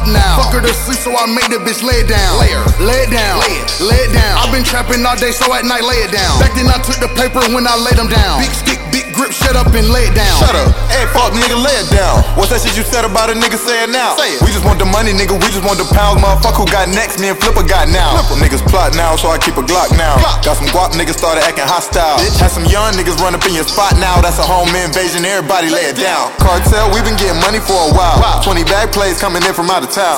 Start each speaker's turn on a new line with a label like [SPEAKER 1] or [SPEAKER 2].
[SPEAKER 1] now. Fuck her to sleep, so I made the bitch lay it down. Lay it down. Lay it down. I've been trapping all day, so at night lay it down. Back then I took the paper when I laid them down. Big stick, big grip, shut up and lay it down.
[SPEAKER 2] Shut up. Hey, fuck nigga, lay it down. What's that shit you said about a nigga? Say it now. Say it. We just want the money, nigga. We just want the pounds. Motherfucker who got next, me and Flipper got now. Niggas plot now, so I keep a Glock now. Got some guap niggas started acting hostile. Had some young niggas run up in your spot now. That's a home invasion. Everybody lay it down. Cartel, we been getting money for a while. 20 bag plays coming in from out of town.